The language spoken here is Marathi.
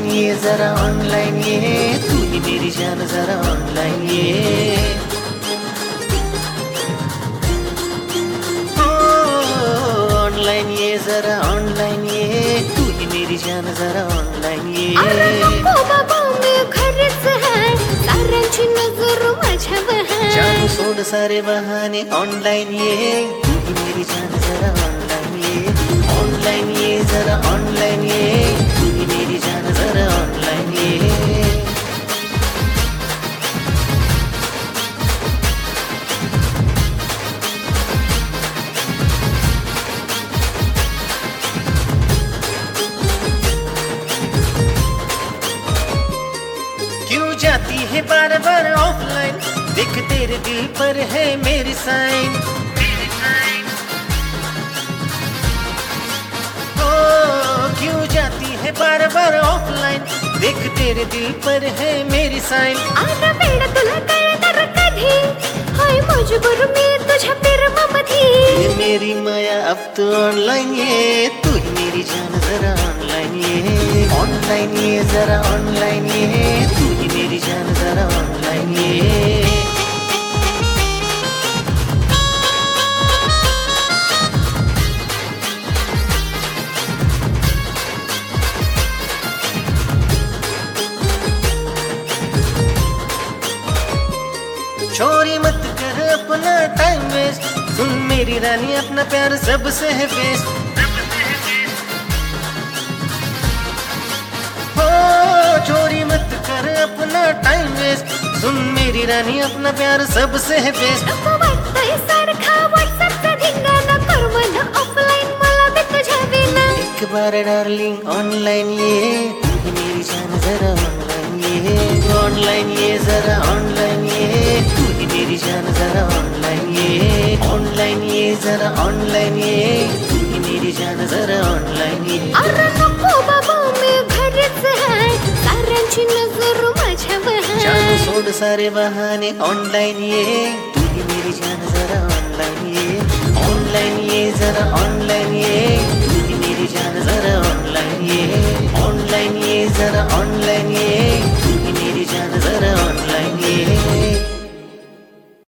ये जरा ऑनलाइन ये, तू ही मेरी जान जरा ऑनलाइन ये। ऑनलाइन ये जरा ऑनलाइन ये, तू ही मेरी जान जरा ऑनलाइन ये। अरे नको बाबा मी घरीच आहे, साऱ्यांची नजर माझ्यावर आहे. जानू सोड सारे बहाने, ऑनलाइन ये तू ही मेरी जान जरा ऑनलाइन ये। ऑनलाइन ये जरा ऑनलाइन ये, तू ही मेरी जान जरा ऑनलाइन ये। क्यों जाती है बार बार ऑफलाइन, देख तेरे दिल पर है मेरी साइन। ओ क्यों जाती है बार बार ऑफलाइन, देख तेरे दिल पर है मेरी साइन। आता वेळ तुला कळणार कधी, हाय मजबूर मी तुझ्या प्रेमामध्ये. ये मेरी माया अब तो ऑनलाइन ये, तू ही मेरी जान जरा ऑनलाइन ये। ऑनलाइन ये जरा ऑनलाइन ये, तू ही मेरी जान जरा ऑनलाइन ये। चोरी मत कर अपना टाइम वेस्ट, सुन मेरी रानी अपना प्यार सबसे है बेस्ट। हो चोरी मत कर अपना टाइम वेस्ट, सुन मेरी रानी अपना प्यार सबसे है बेस्ट। नको वाटतंय सारखा व्हॉट्सअपचा धिंगाणा, कर मला ऑफलाईन मला बी तुझ्या विना. एक बार डार्लिंग ऑनलाइन ये, तू ही मेरी जान जरा ऑनलाइन ये। ऑनलाइन ये जरा ऑनलाइन ये, तू ही मेरी जान जरा ऑनलाइन ये। ऑनलाइन ये जरा ऑनलाइन ये, तू ही मेरी जान जरा ऑनलाइन ये। अरे नको बाबा मी घरीच आहे, साऱ्यांची नजर माझ्यावर जानू आहे. सोड सारे बहाने, ऑनलाइन ये तू ही मेरी जान जरा ऑनलाइन ये। ऑनलाइन ये जरा ऑनलाइन ये, तू ही मेरी जान जरा ऑनलाइन ये। ऑनलाइन ये जरा ऑनलाइन ये, तू ही मेरी जान जरा ऑनलाइन